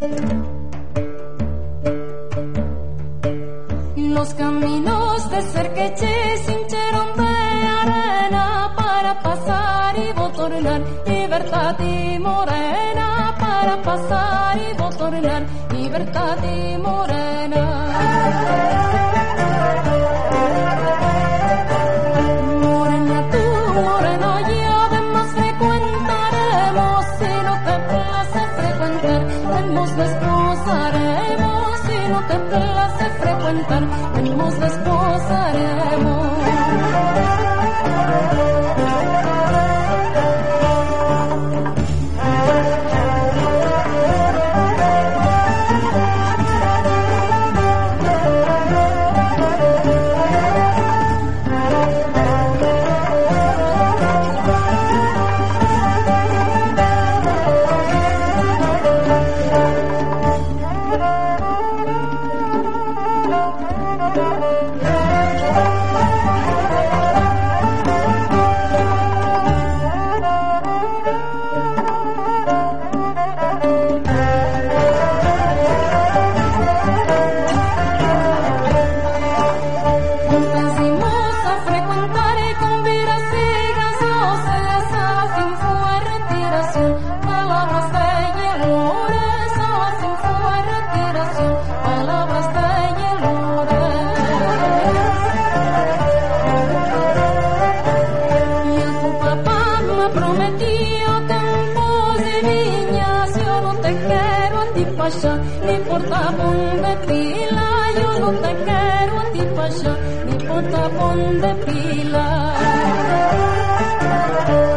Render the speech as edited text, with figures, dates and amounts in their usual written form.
Los caminos de Cerqueche se hincharon de arena para pasar y botornar, libertad y morena, para pasar y botornar, libertad y morena. Morena tú, moreno yo, además frecuentaremos, si no te place frecuentar, nos desposaremos, si no te place frecuentar, nos desposaremos. Ni por tapón de pila, yo no te quiero a ti pasha, ni por tapón de pila.